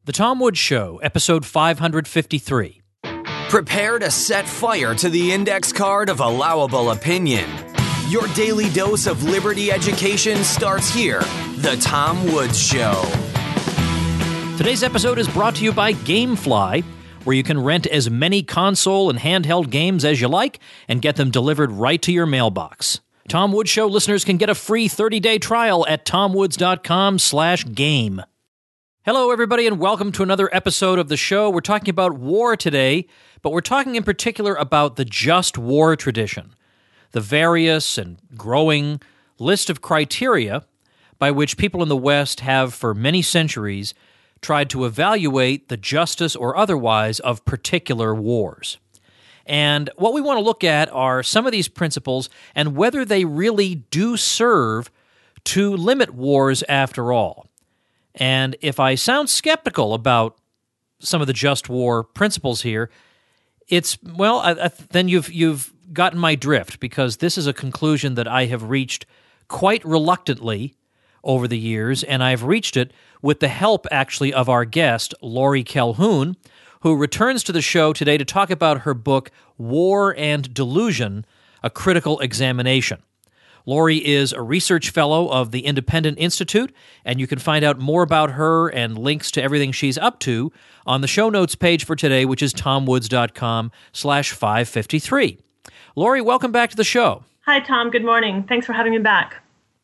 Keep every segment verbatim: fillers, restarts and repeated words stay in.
The Tom Woods Show, episode five fifty-three. Prepare to set fire to the index card of allowable opinion. Your daily dose of liberty education starts here. The Tom Woods Show. Today's episode is brought to you by GameFly, where you can rent as many console and handheld games as you like and get them delivered right to your mailbox. Tom Woods Show listeners can get a free thirty-day trial at tomwoods.com slash game. Hello, everybody, and welcome to another episode of the show. We're talking about war today, but we're talking in particular about the just war tradition, the various and growing list of criteria by which people in the West have for many centuries tried to evaluate the justice or otherwise of particular wars. And what we want to look at are some of these principles and whether they really do serve to limit wars after all. And if I sound skeptical about some of the just war principles here, it's, well, I, I, then you've you've gotten my drift, because this is a conclusion that I have reached quite reluctantly over the years, and I've reached it with the help, actually, of our guest, Laurie Calhoun, who returns to the show today to talk about her book, War and Delusion, A Critical Examination. Laurie is a research fellow of the Independent Institute, and you can find out more about her and links to everything she's up to on the show notes page for today, which is tomwoods.com slash 553. Laurie, welcome back to the show. Hi, Tom. Good morning. Thanks for having me back.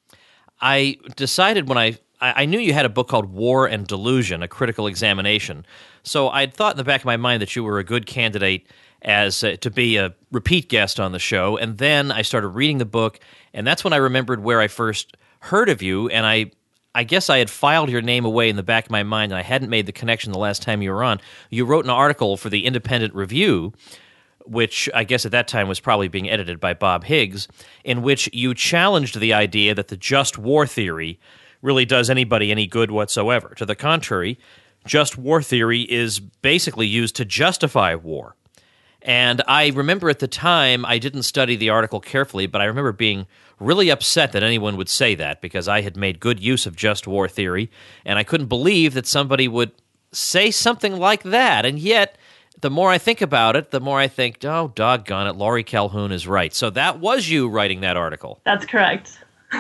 I decided when I, I knew you had a book called War and Delusion, A Critical Examination, so I'd thought in the back of my mind that you were a good candidate as uh, to be a repeat guest on the show, and then I started reading the book, and that's when I remembered where I first heard of you, and I I guess I had filed your name away in the back of my mind, and I hadn't made the connection the last time you were on. You wrote an article for the Independent Review, which I guess at that time was probably being edited by Bob Higgs, in which you challenged the idea that the just war theory really does anybody any good whatsoever. To the contrary, just war theory is basically used to justify war. And I remember at the time, I didn't study the article carefully, but I remember being really upset that anyone would say that, because I had made good use of just war theory, and I couldn't believe that somebody would say something like that. And yet, the more I think about it, the more I think, oh, doggone it, Laurie Calhoun is right. So that was you writing that article. That's correct.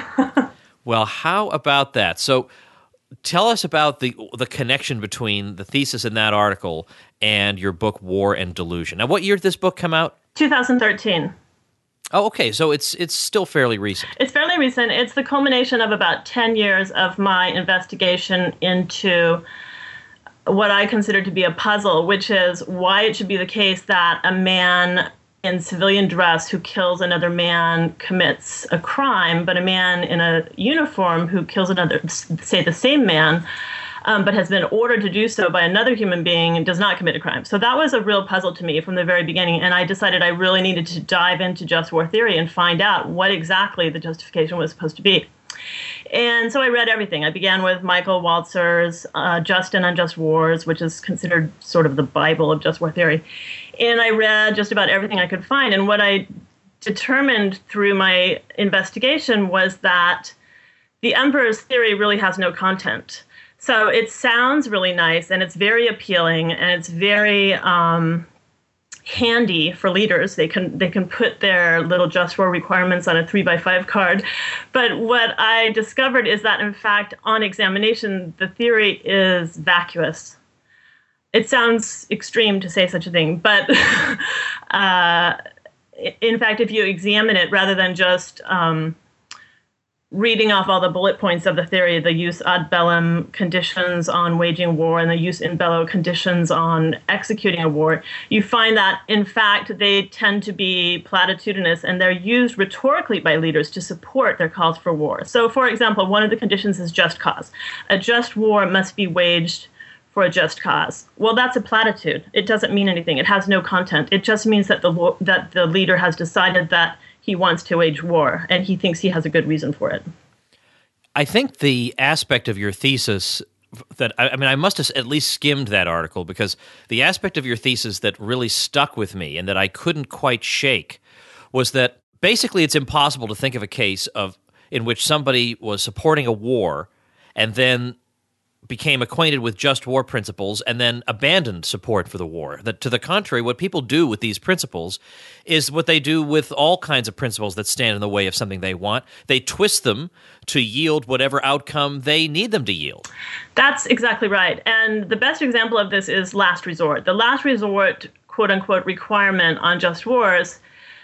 Well, how about that? So tell us about the the connection between the thesis in that article and your book, War and Delusion. Now, what year did this book come out? twenty thirteen. Oh, okay. So it's it's still fairly recent. It's fairly recent. It's the culmination of about ten years of my investigation into what I consider to be a puzzle, which is why it should be the case that a man in civilian dress who kills another man commits a crime, but a man in a uniform who kills another, say the same man, um, but has been ordered to do so by another human being, does not commit a crime. So that was a real puzzle to me from the very beginning, and I decided I really needed to dive into just war theory and find out what exactly the justification was supposed to be. And so I read everything. I began with Michael Walzer's uh, Just and Unjust Wars, which is considered sort of the Bible of just war theory. And I read just about everything I could find. And what I determined through my investigation was that the emperor's theory really has no content. So it sounds really nice, and it's very appealing, and it's very um, handy for leaders. They can they can put their little just war requirements on a three by five card. But what I discovered is that, in fact, on examination, the theory is vacuous. It sounds extreme to say such a thing, but uh, in fact, if you examine it, rather than just um, reading off all the bullet points of the theory, the jus ad bellum conditions on waging war and the jus in bello conditions on executing a war, you find that, in fact, they tend to be platitudinous, and they're used rhetorically by leaders to support their calls for war. So, for example, one of the conditions is just cause. A just war must be waged for a just cause. Well, that's a platitude. It doesn't mean anything. It has no content. It just means that the that the leader has decided that he wants to wage war, and he thinks he has a good reason for it. I think the aspect of your thesis that, I mean, I must have at least skimmed that article, because the aspect of your thesis that really stuck with me and that I couldn't quite shake was that basically it's impossible to think of a case of in which somebody was supporting a war and then became acquainted with just war principles and then abandoned support for the war. That, to the contrary, what people do with these principles is what they do with all kinds of principles that stand in the way of something they want. They twist them to yield whatever outcome they need them to yield. That's exactly right. And the best example of this is last resort. The last resort, quote-unquote, requirement on just wars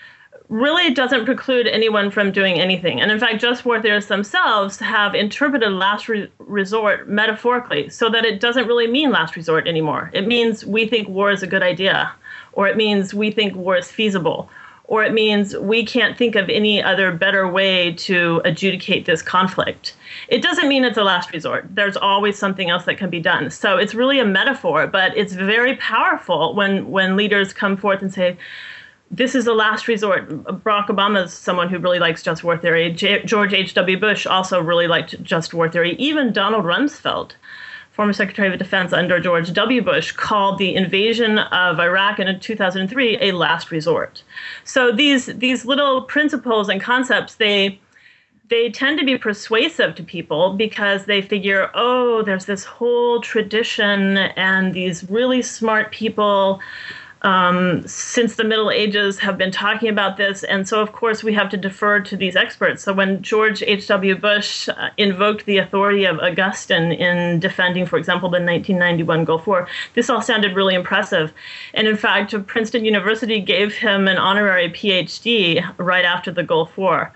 really doesn't preclude anyone from doing anything. And in fact, just war theorists themselves have interpreted last re- resort metaphorically so that it doesn't really mean last resort anymore. It means we think war is a good idea, or it means we think war is feasible, or it means we can't think of any other better way to adjudicate this conflict. It doesn't mean it's a last resort. There's always something else that can be done. So it's really a metaphor, but it's very powerful when, when leaders come forth and say, this is the last resort. Barack Obama is someone who really likes just war theory. J- George H W. Bush also really liked just war theory. Even Donald Rumsfeld, former Secretary of Defense under George W. Bush, called the invasion of Iraq in two thousand three a last resort. So these these little principles and concepts, they they tend to be persuasive to people because they figure, oh, there's this whole tradition and these really smart people Um, since the Middle Ages have been talking about this. And so, of course, we have to defer to these experts. So when George H W. Bush uh, invoked the authority of Augustine in defending, for example, the nineteen ninety-one Gulf War, this all sounded really impressive. And in fact, Princeton University gave him an honorary P H D right after the Gulf War,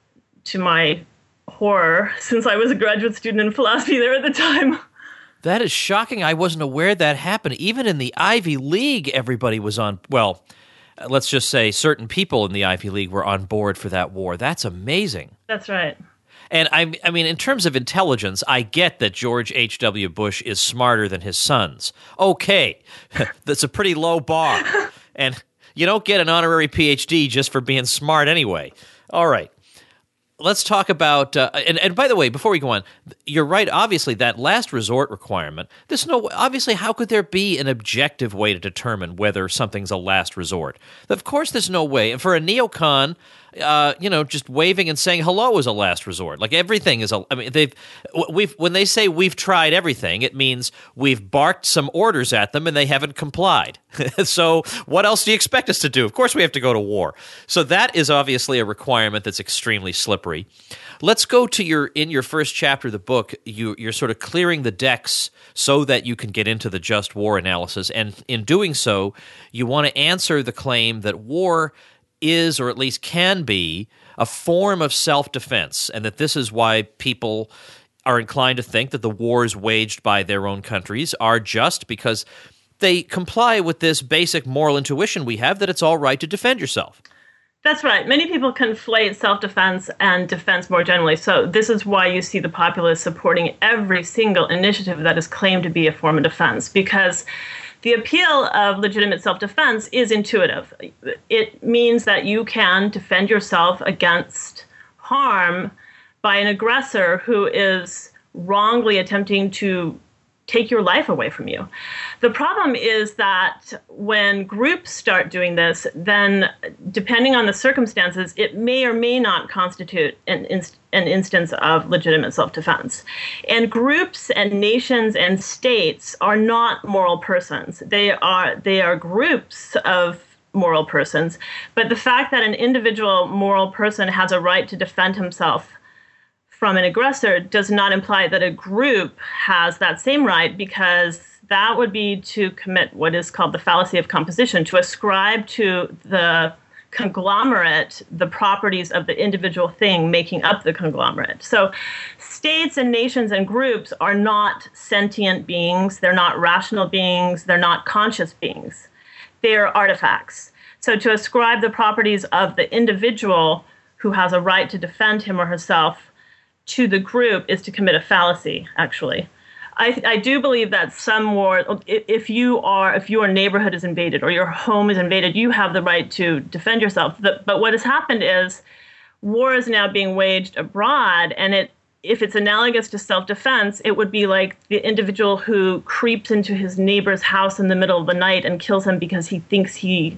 to my horror, since I was a graduate student in philosophy there at the time. That is shocking. I wasn't aware that happened. Even in the Ivy League, everybody was on, well, let's just say certain people in the Ivy League were on board for that war. That's amazing. That's right. And I, I mean, in terms of intelligence, I get that George H W. Bush is smarter than his sons. Okay, that's a pretty low bar. And you don't get an honorary P H D just for being smart anyway. All right. Let's talk about, uh, and, and by the way, before we go on, you're right, obviously, that last resort requirement, there's no, obviously, how could there be an objective way to determine whether something's a last resort? Of course there's no way. And for a neocon, uh, you know, just waving and saying hello is a last resort. Like everything is a, I mean, they've, we've, when they say we've tried everything, it means we've barked some orders at them and they haven't complied. So what else do you expect us to do? Of course we have to go to war. So that is obviously a requirement that's extremely slippery. Let's go to your, in your first chapter of the book, you, you're sort of clearing the decks so that you can get into the just war analysis. And in doing so, you want to answer the claim that war is, or at least can be, a form of self-defense, and that this is why people are inclined to think that the wars waged by their own countries are just because they comply with this basic moral intuition we have that it's all right to defend yourself. That's right. Many people conflate self-defense and defense more generally. So this is why you see the populists supporting every single initiative that is claimed to be a form of defense, because the appeal of legitimate self-defense is intuitive. It means that you can defend yourself against harm by an aggressor who is wrongly attempting to take your life away from you. The problem is that when groups start doing this, then depending on the circumstances, it may or may not constitute an, inst- an instance of legitimate self-defense. And groups and nations and states are not moral persons. They are they are groups of moral persons. But the fact that an individual moral person has a right to defend himself from an aggressor does not imply that a group has that same right, because that would be to commit what is called the fallacy of composition, to ascribe to the conglomerate the properties of the individual thing making up the conglomerate. So states and nations and groups are not sentient beings. They're not rational beings. They're not conscious beings. They're artifacts. So to ascribe the properties of the individual who has a right to defend him or herself to the group is to commit a fallacy, actually. I, I do believe that some war, if you are, if your neighborhood is invaded or your home is invaded, you have the right to defend yourself. But, but what has happened is war is now being waged abroad, and it, if it's analogous to self-defense, it would be like the individual who creeps into his neighbor's house in the middle of the night and kills him because he thinks he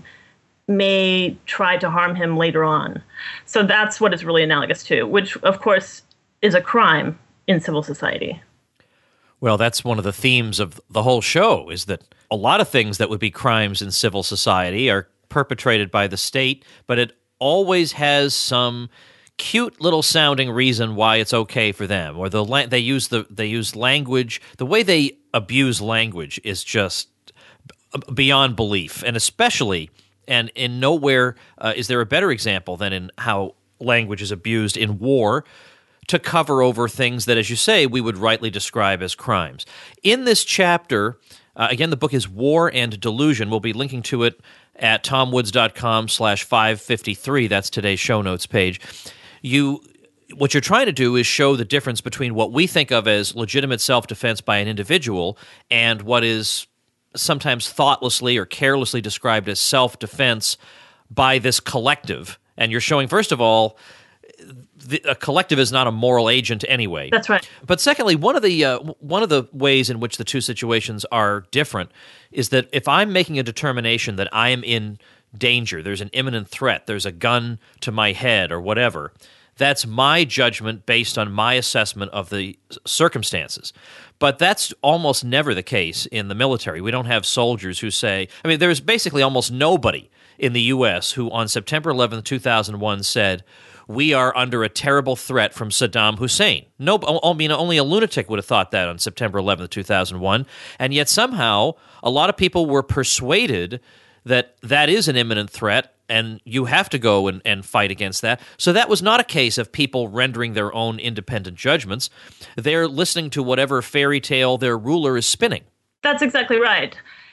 may try to harm him later on. So that's what it's really analogous to, which, of course, is a crime in civil society. Well, that's one of the themes of the whole show, is that a lot of things that would be crimes in civil society are perpetrated by the state, but it always has some cute little sounding reason why it's okay for them, or the la- they use the they use language. The way they abuse language is just beyond belief, and especially, and in nowhere uh, is there a better example than in how language is abused in war to cover over things that, as you say, we would rightly describe as crimes. In this chapter, uh, again, the book is War and Delusion. We'll be linking to it at tomwoods.com slash 553. That's today's show notes page. You, what you're trying to do is show the difference between what we think of as legitimate self-defense by an individual and what is sometimes thoughtlessly or carelessly described as self-defense by this collective. And you're showing, first of all, the, a collective is not a moral agent anyway. That's right. But secondly, one of the uh, one of the ways in which the two situations are different is that if I'm making a determination that I am in danger, there's an imminent threat, there's a gun to my head or whatever, that's my judgment based on my assessment of the circumstances. But that's almost never the case in the military. We don't have soldiers who say, I mean, there's basically almost nobody in the U S who on September eleventh, two thousand one said, we are under a terrible threat from Saddam Hussein. No, I mean, only a lunatic would have thought that on September eleventh, two thousand one. And yet somehow a lot of people were persuaded that that is an imminent threat and you have to go and, and fight against that. So that was not a case of people rendering their own independent judgments. They're listening to whatever fairy tale their ruler is spinning. That's exactly right.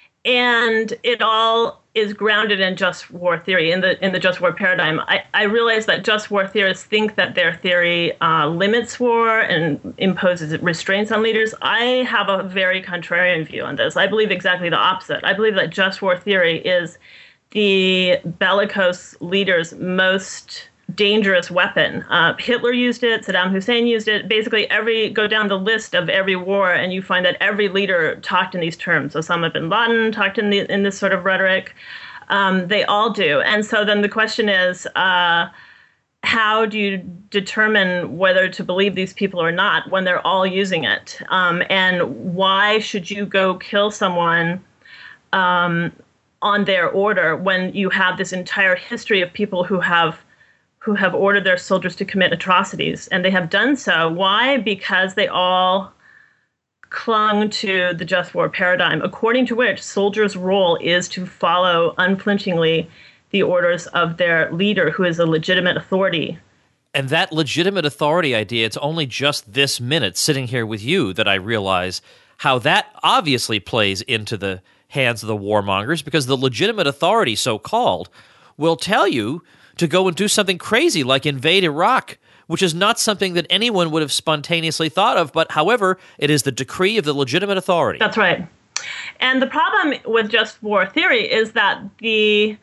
And it all is grounded in just war theory, in the in the just war paradigm. I, I realize that just war theorists think that their theory uh, limits war and imposes restraints on leaders. I have a very contrarian view on this. I believe exactly the opposite. I believe that just war theory is the bellicose leader's most dangerous weapon. Uh, Hitler used it, Saddam Hussein used it. Basically, every go down the list of every war, and you find that every leader talked in these terms. Osama bin Laden talked in the in this sort of rhetoric. Um, they all do. And so then the question is, uh, how do you determine whether to believe these people or not when they're all using it? Um, and why should you go kill someone um, on their order when you have this entire history of people who have who have ordered their soldiers to commit atrocities, and they have done so. Why? Because they all clung to the just war paradigm, according to which soldiers' role is to follow unflinchingly the orders of their leader, who is a legitimate authority. And that legitimate authority idea, it's only just this minute sitting here with you that I realize how that obviously plays into the hands of the warmongers, because the legitimate authority, so-called, will tell you to go and do something crazy like invade Iraq, which is not something that anyone would have spontaneously thought of, but however, it is the decree of the legitimate authority. That's right. And the problem with just war theory is that the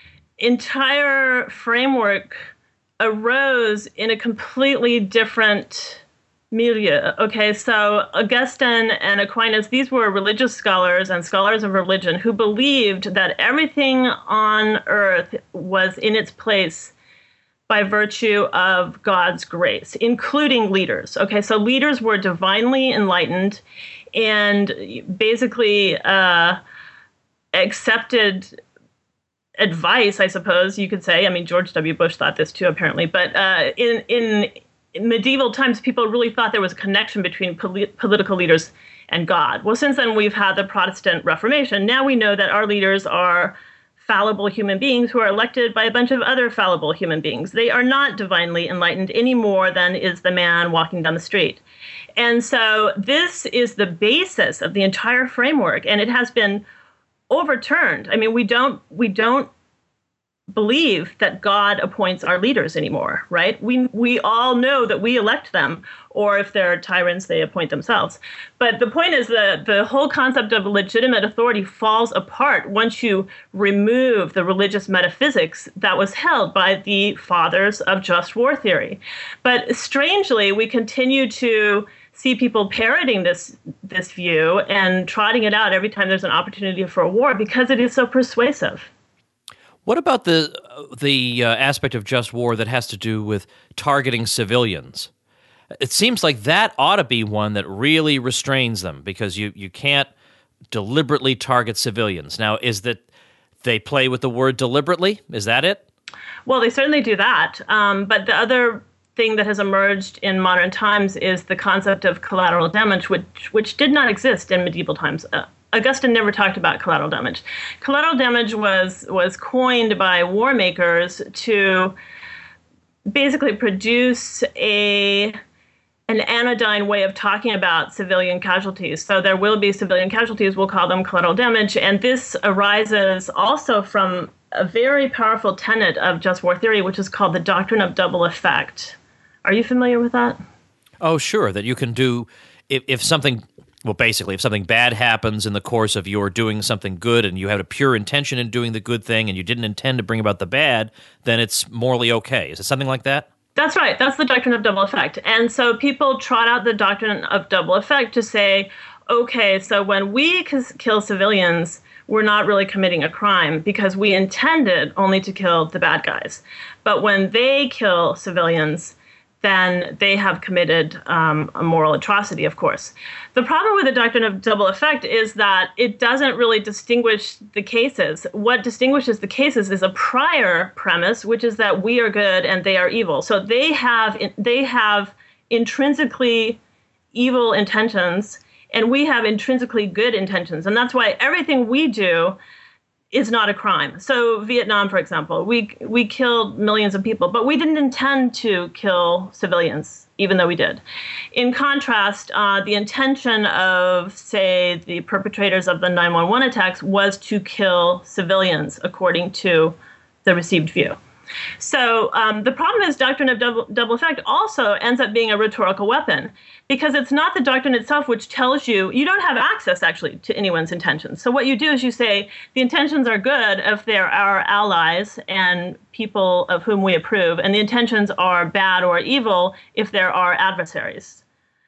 entire framework arose in a completely different milieu. Okay, so Augustine and Aquinas, these were religious scholars and scholars of religion who believed that everything on earth was in its place by virtue of God's grace, including leaders. Okay, so leaders were divinely enlightened and basically uh, accepted advice, I suppose you could say. I mean, George W. Bush thought this too, apparently. But uh, in in In medieval times, people really thought there was a connection between poli- political leaders and God. Well, since then, we've had the Protestant Reformation. Now we know that our leaders are fallible human beings who are elected by a bunch of other fallible human beings. They are not divinely enlightened any more than is the man walking down the street. And so this is the basis of the entire framework, and it has been overturned. I mean, we don't we don't believe that God appoints our leaders anymore, right? We we all know that we elect them, or if they're tyrants, they appoint themselves. But the point is that the whole concept of legitimate authority falls apart once you remove the religious metaphysics that was held by the fathers of just war theory. But strangely, we continue to see people parroting this this view and trotting it out every time there's an opportunity for a war because it is so persuasive. What about the the uh, aspect of just war that has to do with targeting civilians? It seems like that ought to be one that really restrains them, because you, you can't deliberately target civilians. Now, is that they play with the word deliberately? Is that it? Well, they certainly do that. Um, but the other thing that has emerged in modern times is the concept of collateral damage, which which did not exist in medieval times. Uh, Augustine never talked about collateral damage. Collateral damage was was coined by war makers to basically produce a an anodyne way of talking about civilian casualties. So there will be civilian casualties, we'll call them collateral damage. And this arises also from a very powerful tenet of just war theory, which is called the doctrine of double effect. Are you familiar with that? Oh, sure, that you can do, if, if something, well, basically, if something bad happens in the course of your doing something good and you had a pure intention in doing the good thing and you didn't intend to bring about the bad, then it's morally okay. Is it something like that? That's right. That's the doctrine of double effect. And so people trot out the doctrine of double effect to say, okay, so when we kill civilians, we're not really committing a crime because we intended only to kill the bad guys. But when they kill civilians, then they have committed um, a moral atrocity, of course. The problem with the doctrine of double effect is that it doesn't really distinguish the cases. What distinguishes the cases is a prior premise, which is that we are good and they are evil. So they have they have intrinsically evil intentions, and we have intrinsically good intentions. And that's why everything we do is not a crime. So Vietnam, for example, we we killed millions of people, but we didn't intend to kill civilians, even though we did. In contrast, uh, the intention of, say, the perpetrators of the nine one one attacks was to kill civilians, according to the received view. So um, the problem is doctrine of double, double effect also ends up being a rhetorical weapon, because it's not the doctrine itself which tells you, you don't have access actually to anyone's intentions. So what you do is you say the intentions are good if they're our allies and people of whom we approve, and the intentions are bad or evil if they're our adversaries.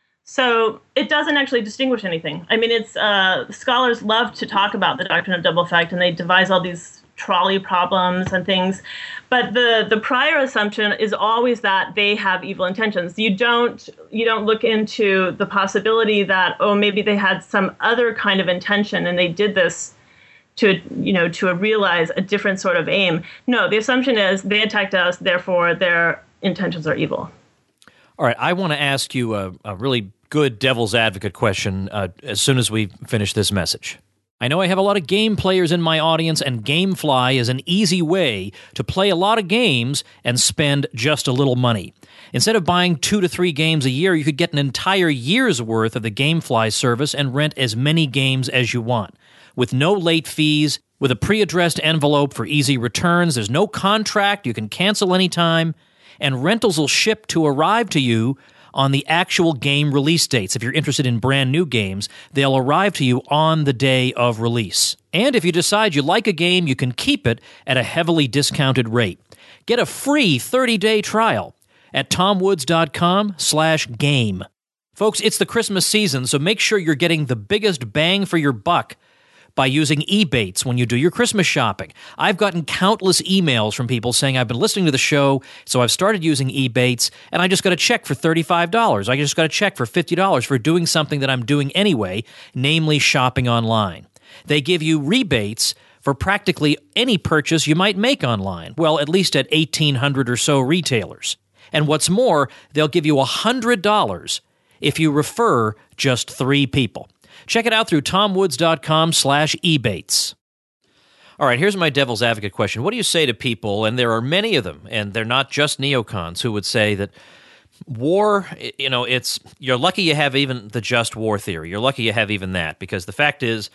So it doesn't actually distinguish anything. I mean, it's uh, scholars love to talk about the doctrine of double effect, and they devise all these trolley problems and things. But the, the prior assumption is always that they have evil intentions. You don't you don't look into the possibility that, oh, maybe they had some other kind of intention and they did this to, you know, to realize a different sort of aim. No, the assumption is they attacked us, therefore their intentions are evil. All right, I want to ask you a, a really good devil's advocate question uh, as soon as we finish this message. I know I have a lot of game players in my audience, and GameFly is an easy way to play a lot of games and spend just a little money. Instead of buying two to three games a year, you could get an entire year's worth of the GameFly service and rent as many games as you want. With no late fees, with a pre-addressed envelope for easy returns, there's no contract, you can cancel anytime, and rentals will ship to arrive to you on the actual game release dates. If you're interested in brand new games, they'll arrive to you on the day of release. And if you decide you like a game, you can keep it at a heavily discounted rate. Get a free thirty-day trial at tomwoods.com slash game. Folks, it's the Christmas season, so make sure you're getting the biggest bang for your buck by using Ebates when you do your Christmas shopping. I've gotten countless emails from people saying, I've been listening to the show, so I've started using Ebates, and I just got a check for thirty-five dollars. I just got a check for fifty dollars for doing something that I'm doing anyway, namely shopping online. They give you rebates for practically any purchase you might make online, well, at least at eighteen hundred or so retailers. And what's more, they'll give you one hundred dollars if you refer just three people. Check it out through tomwoods.com slash ebates. All right, here's my devil's advocate question. What do you say to people, and there are many of them, and they're not just neocons, who would say that war, you know, it's you're lucky you have even the just war theory. You're lucky you have even that, because the fact is,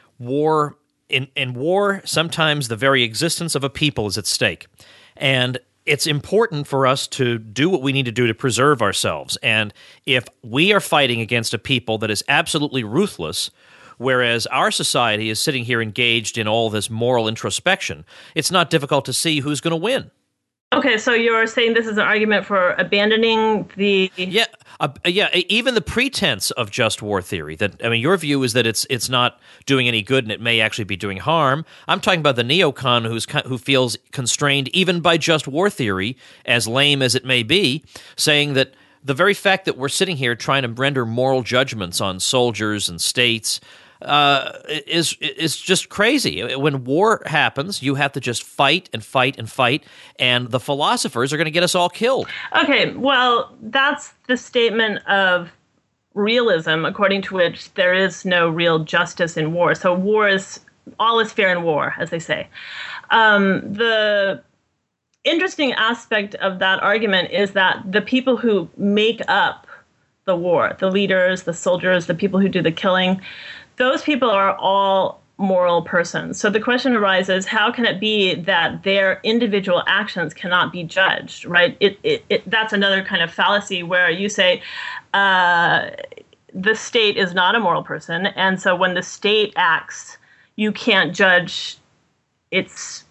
war in, in war, sometimes the very existence of a people is at stake. And it's important for us to do what we need to do to preserve ourselves. And if we are fighting against a people that is absolutely ruthless, whereas our society is sitting here engaged in all this moral introspection, it's not difficult to see who's going to win. Okay, so you're saying this is an argument for abandoning the... Yeah, uh, yeah. Even the pretense of just war theory. That I mean, your view is that it's it's not doing any good and it may actually be doing harm. I'm talking about the neocon who's who feels constrained even by just war theory, as lame as it may be, saying that the very fact that we're sitting here trying to render moral judgments on soldiers and states uh, is is just crazy. When war happens, you have to just fight and fight and fight, and the philosophers are going to get us all killed. Okay, well, that's the statement of realism, according to which there is no real justice in war. So war is, all is fair in war, as they say. Um, the interesting aspect of that argument is that the people who make up the war, the leaders, the soldiers, the people who do the killing, those people are all moral persons. So the question arises, how can it be that their individual actions cannot be judged, right? It, it, it, that's another kind of fallacy where you say uh, the state is not a moral person, and so when the state acts, you can't judge its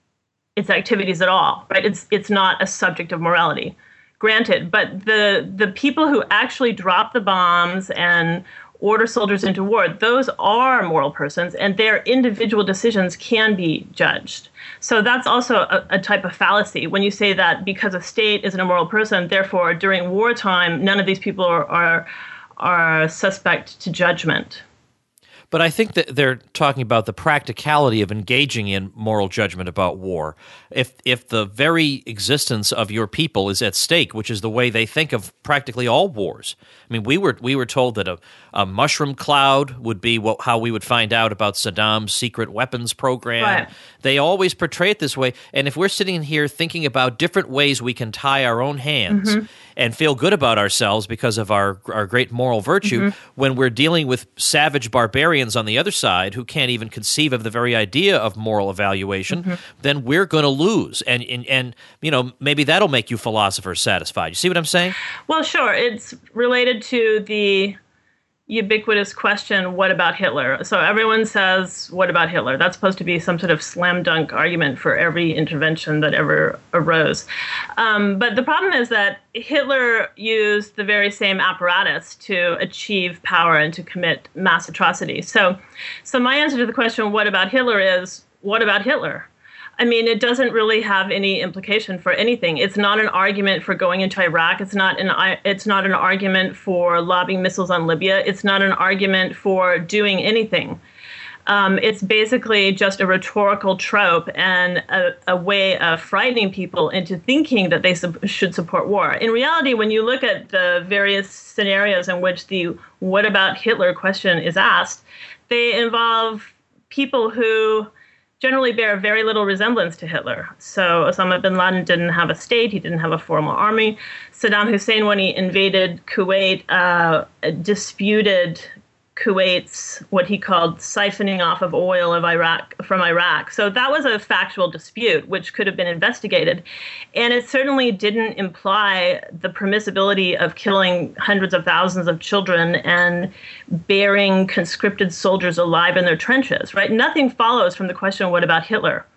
its activities at all, right? It's it's not a subject of morality. Granted, but the the people who actually drop the bombs and order soldiers into war, those are moral persons, and their individual decisions can be judged. So that's also a, a type of fallacy. When you say that because a state is an immoral person, therefore during wartime, none of these people are are, are suspect to judgment. But I think that they're talking about the practicality of engaging in moral judgment about war. If if the very existence of your people is at stake, which is the way they think of practically all wars. I mean, we were we were told that a, a mushroom cloud would be what, how we would find out about Saddam's secret weapons program. Right. They always portray it this way. And if we're sitting here thinking about different ways we can tie our own hands mm-hmm. and feel good about ourselves because of our our great moral virtue, mm-hmm. when we're dealing with savage barbarians on the other side who can't even conceive of the very idea of moral evaluation, mm-hmm. then we're going to lose. And, and, and, you know, maybe that'll make you philosophers satisfied. You see what I'm saying? Well, sure. It's related to the ubiquitous question, what about Hitler? So everyone says, what about Hitler? That's supposed to be some sort of slam dunk argument for every intervention that ever arose. Um, but the problem is that Hitler used the very same apparatus to achieve power and to commit mass atrocities. So, so my answer to the question, what about Hitler, is, what about Hitler? I mean, it doesn't really have any implication for anything. It's not an argument for going into Iraq. It's not an it's not an argument for lobbing missiles on Libya. It's not an argument for doing anything. Um, it's basically just a rhetorical trope and a, a way of frightening people into thinking that they su- should support war. In reality, when you look at the various scenarios in which the "what about Hitler" question is asked, they involve people who generally bear very little resemblance to Hitler. So Osama bin Laden didn't have a state. He didn't have a formal army. Saddam Hussein, when he invaded Kuwait, uh, disputed Kuwait's what he called siphoning off of oil of Iraq from Iraq. So that was a factual dispute, which could have been investigated. And it certainly didn't imply the permissibility of killing hundreds of thousands of children and burying conscripted soldiers alive in their trenches, right? Nothing follows from the question, what about Hitler?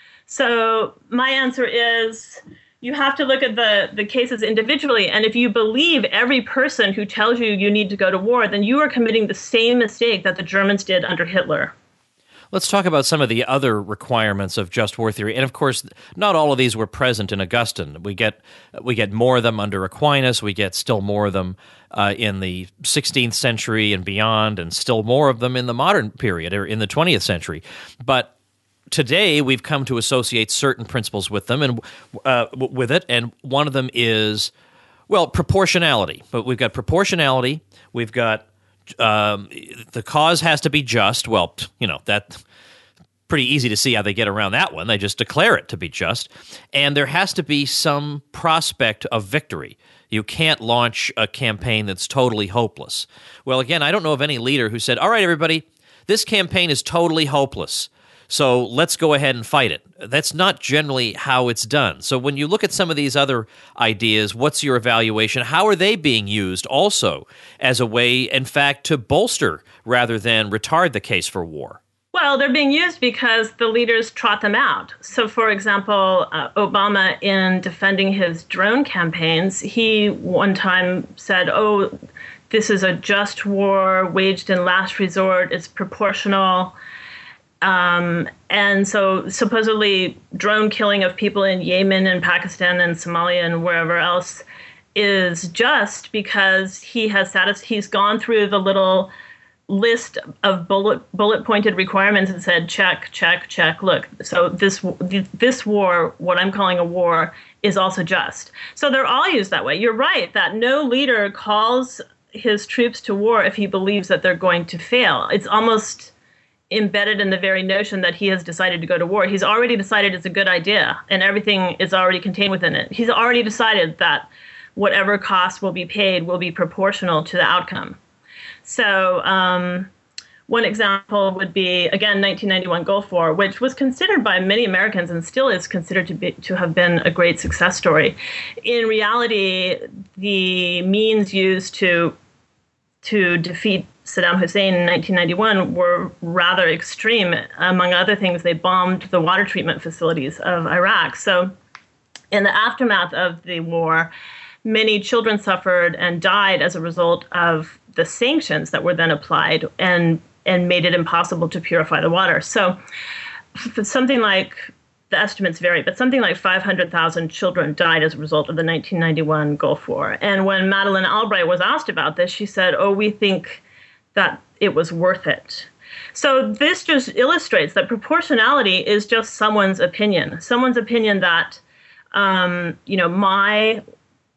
So my answer is, you have to look at the, the cases individually. And if you believe every person who tells you you need to go to war, then you are committing the same mistake that the Germans did under Hitler. Let's talk about some of the other requirements of just war theory. And of course, not all of these were present in Augustine. We get we get more of them under Aquinas. We get still more of them uh, in the sixteenth century and beyond, and still more of them in the modern period, or in the twentieth century. But today, we've come to associate certain principles with them and uh, with it, and one of them is, well, proportionality. But we've got proportionality. We've got um, the cause has to be just. Well, you know, that's pretty easy to see how they get around that one. They just declare it to be just, and there has to be some prospect of victory. You can't launch a campaign that's totally hopeless. Well, again, I don't know of any leader who said, "All right, everybody, this campaign is totally hopeless, so let's go ahead and fight it." That's not generally how it's done. So when you look at some of these other ideas, what's your evaluation? How are they being used also as a way, in fact, to bolster rather than retard the case for war? Well, they're being used because the leaders trot them out. So, for example, uh, Obama, in defending his drone campaigns, he one time said, oh, this is a just war waged in last resort. It's proportional. Um, and so supposedly drone killing of people in Yemen and Pakistan and Somalia and wherever else is just because he has satis- he's gone through the little list of bullet bullet pointed requirements and said check, check, check. Look, so this this war, what I'm calling a war, is also just. So they're all used that way. You're right that no leader calls his troops to war if he believes that they're going to fail. It's almost embedded in the very notion that he has decided to go to war. He's already decided it's a good idea, and everything is already contained within it. He's already decided that whatever cost will be paid will be proportional to the outcome. So um, one example would be, again, nineteen ninety-one Gulf War, which was considered by many Americans and still is considered to be to have been a great success story. In reality, the means used to to defeat Saddam Hussein in nineteen ninety-one were rather extreme. Among other things, they bombed the water treatment facilities of Iraq. So in the aftermath of the war, many children suffered and died as a result of the sanctions that were then applied and and made it impossible to purify the water. So something like, the estimates vary, but something like five hundred thousand children died as a result of the nineteen ninety-one Gulf War. And when Madeleine Albright was asked about this, she said, oh, we think that it was worth it. So this just illustrates that proportionality is just someone's opinion, someone's opinion that, um, you know, my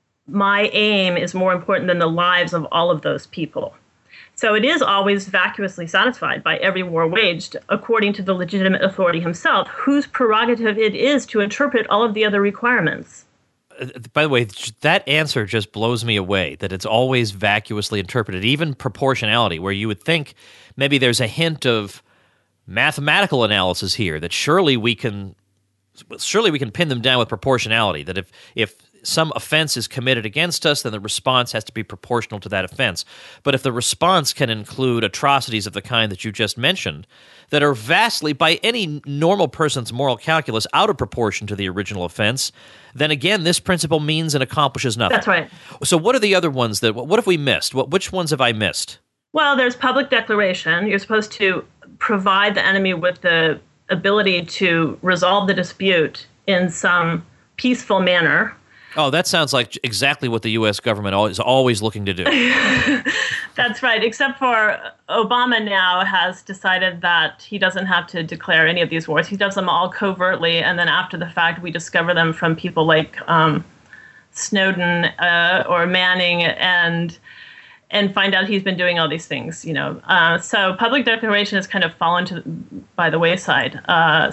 my aim is more important than the lives of all of those people. So it is always vacuously satisfied by every war waged, according to the legitimate authority himself, whose prerogative it is to interpret all of the other requirements. By the way, that answer just blows me away, that it's always vacuously interpreted, even proportionality, where you would think maybe there's a hint of mathematical analysis here, that surely we can surely we can pin them down with proportionality, that if if some offense is committed against us, then the response has to be proportional to that offense. But if the response can include atrocities of the kind that you just mentioned, that are vastly, by any normal person's moral calculus, out of proportion to the original offense, then again, this principle means and accomplishes nothing. That's right. So what are the other ones that, what have we missed? What, which ones have I missed? Well, there's public declaration. You're supposed to provide the enemy with the ability to resolve the dispute in some peaceful manner. Oh, that sounds like exactly what the U S government is always looking to do. That's right, except for Obama now has decided that he doesn't have to declare any of these wars. He does them all covertly, and then after the fact, we discover them from people like um, Snowden uh, or Manning, and and find out he's been doing all these things. You know, uh, so public declaration has kind of fallen to by the wayside. Uh,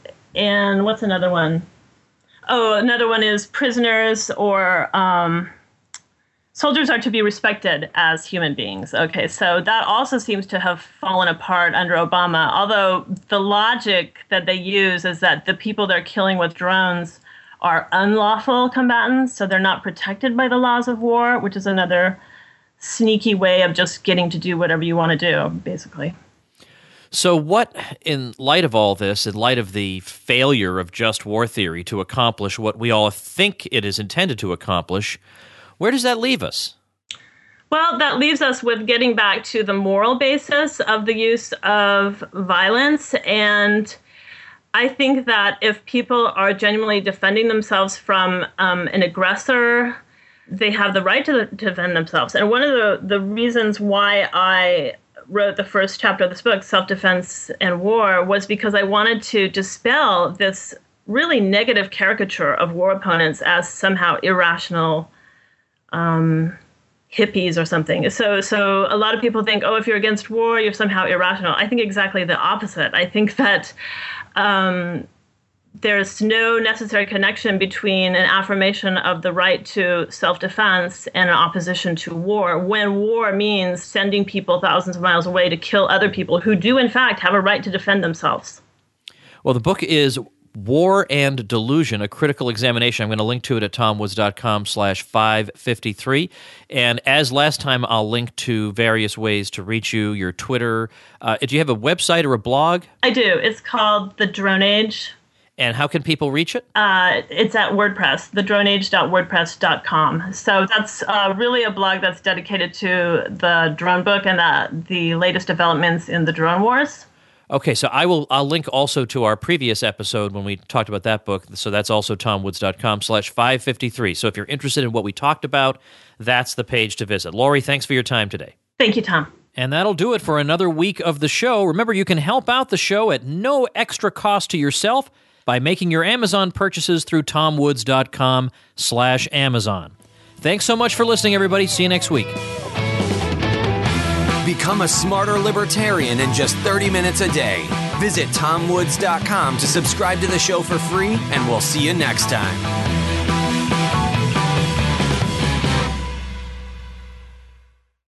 and what's another one? Oh, another one is prisoners or um, soldiers are to be respected as human beings. Okay, so that also seems to have fallen apart under Obama, although the logic that they use is that the people they're killing with drones are unlawful combatants, so they're not protected by the laws of war, which is another sneaky way of just getting to do whatever you want to do, basically. So what, in light of all this, in light of the failure of just war theory to accomplish what we all think it is intended to accomplish, where does that leave us? Well, that leaves us with getting back to the moral basis of the use of violence. And I think that if people are genuinely defending themselves from um, an aggressor, they have the right to defend themselves. And one of the, the reasons why I wrote the first chapter of this book, Self-Defense and War, was because I wanted to dispel this really negative caricature of war opponents as somehow irrational um, hippies or something. So, so a lot of people think, oh, if you're against war, you're somehow irrational. I think exactly the opposite. I think that um, there's no necessary connection between an affirmation of the right to self-defense and an opposition to war, when war means sending people thousands of miles away to kill other people who do, in fact, have a right to defend themselves. Well, the book is War and Delusion, a critical examination. I'm going to link to it at tomwoods.com slash 553. And as last time, I'll link to various ways to reach you, your Twitter. Uh, do you have a website or a blog? I do. It's called The Drone Age. And how can people reach it? Uh, it's at WordPress, the drone age dot wordpress dot com. So that's uh, really a blog that's dedicated to the drone book and the, the latest developments in the drone wars. Okay, so I will. I'll link also to our previous episode when we talked about that book. So that's also tomwoods.com slash 553. So if you're interested in what we talked about, that's the page to visit. Lori, thanks for your time today. Thank you, Tom. And that'll do it for another week of the show. Remember, you can help out the show at no extra cost to yourself by making your Amazon purchases through tomwoods.com slash Amazon. Thanks so much for listening, everybody. See you next week. Become a smarter libertarian in just thirty minutes a day. Visit tom woods dot com to subscribe to the show for free, and we'll see you next time.